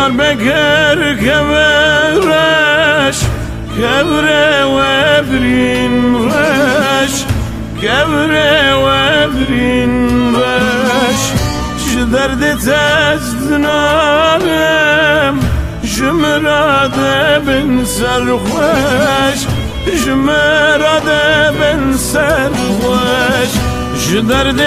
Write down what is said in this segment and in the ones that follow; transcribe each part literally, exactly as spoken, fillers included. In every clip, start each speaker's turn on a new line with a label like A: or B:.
A: ديار بكر كبرش كبره وابرين رش كبره وابرين رش شدرد تزدنانم جمراد بن سرخوش جمراد بن سرخوش شدرد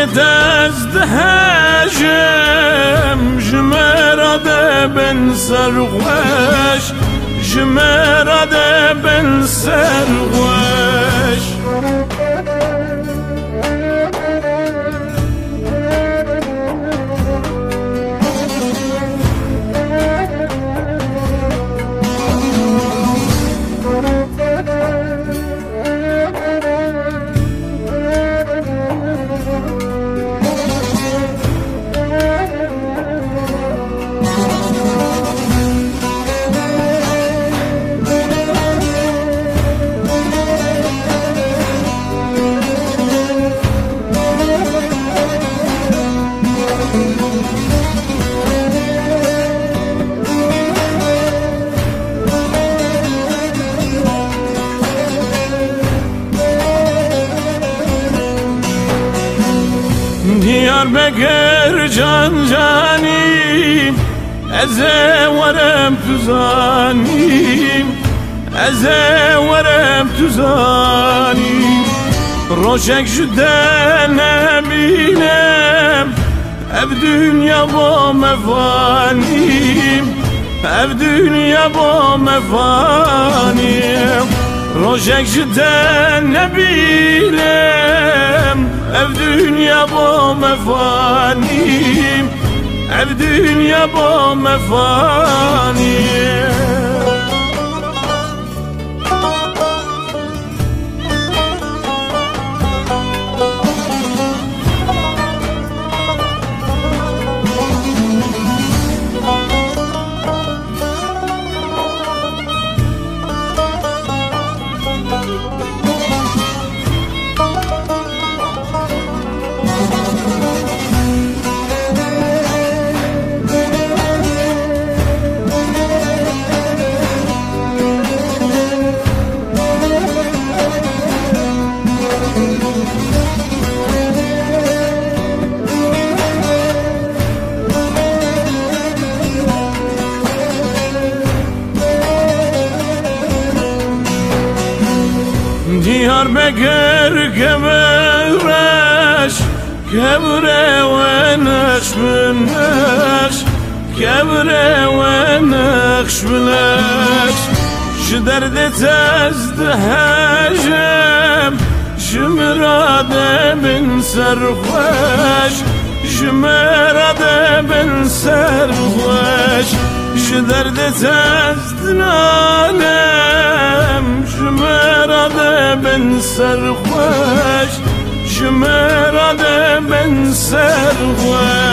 A: تزدهجم جمراد بن سرخوش جمراد بن سرخوش ديار بكر جان جاني أزا ورم تزاني أزا ورم تزاني روشك جدا نبينم أب دنيا با مفاني أب دنيا با مفاني روشك جدا نبينم أب دنيا با مفاني أب دنيا با مفاني ديار بكر كبرش كبره ونخش بنخش كبره ونخش بنخش شدرد تزدهجم جمراد بن سرخوش جمراد بن سرخوش شدرد تزدنانم جمراد بن سرخوش جمراد بن سرخوش